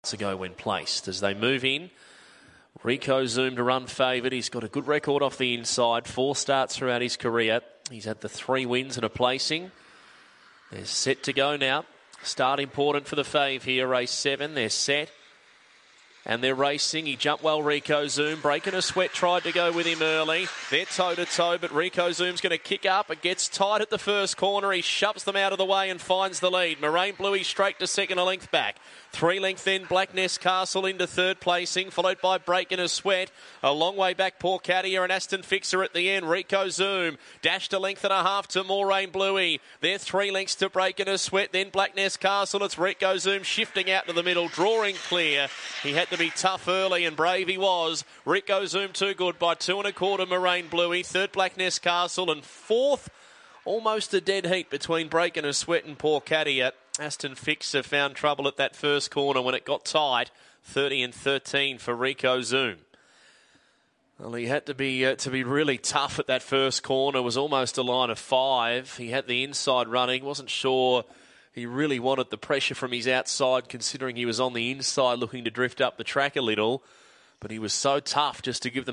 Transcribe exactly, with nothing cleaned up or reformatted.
ago when placed. As they move in, Rico Zoom to run favoured. He's got a good record off the inside. Four starts throughout his career. He's had the three wins and a placing. They're set to go now. Start important for the fave here, race seven. They're set. And they're racing. He jumped well, Rico Zoom. Breaking a Sweat tried to go with him early. They're toe-to-toe, but Rico Zoom's going to kick up. It gets tight at the first corner. He shoves them out of the way and finds the lead. Moraine Bluey straight to second, a length back. Three length then, Black Nest Castle into third placing, followed by Breaking a Sweat. A long way back, Porcadia and Aston Fixer at the end. Rico Zoom dashed a length and a half to Moraine Bluey. They're three lengths to Breaking a Sweat, then Black Nest Castle. It's Rico Zoom shifting out to the middle, drawing clear. He had to be tough early, and brave he was. Rico Zoom too good by two and a quarter, Moraine Bluey. Third, Black Nest Castle. And fourth, almost a dead heat between Breaking a Sweat and Porcadia. Aston Fixer found trouble at that first corner when it got tight. thirty and thirteen for Rico Zoom. Well, he had to be uh, to be really tough at that first corner. It was almost a line of five. He had the inside running. Wasn't sure he really wanted the pressure from his outside, considering he was on the inside looking to drift up the track a little. But he was so tough just to give them